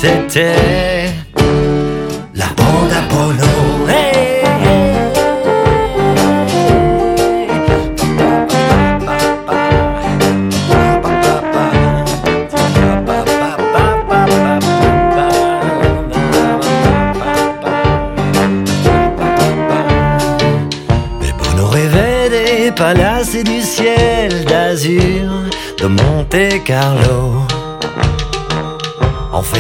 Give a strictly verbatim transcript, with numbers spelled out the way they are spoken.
c'était la bande Apollo. Hey, hey. Mais Bono rêvait des palaces et du ciel d'azur de Monte Carlo.